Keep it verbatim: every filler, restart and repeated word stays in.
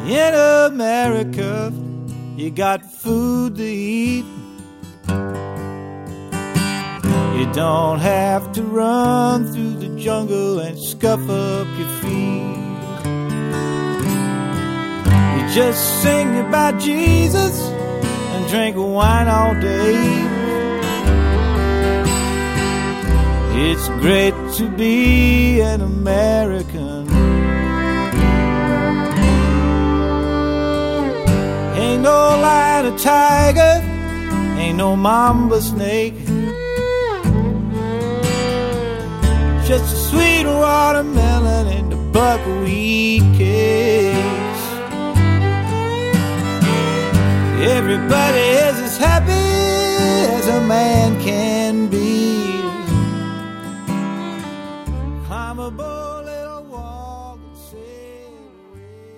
In America, you got food to eat. You don't have to run through the jungle and scuff up your feet. You just sing about Jesus and drink wine all day. It's great to be an American. Ain't no lion or tiger, ain't no mamba snake, just a sweet watermelon and a buckwheat cakes. Everybody is as happy as a man can be.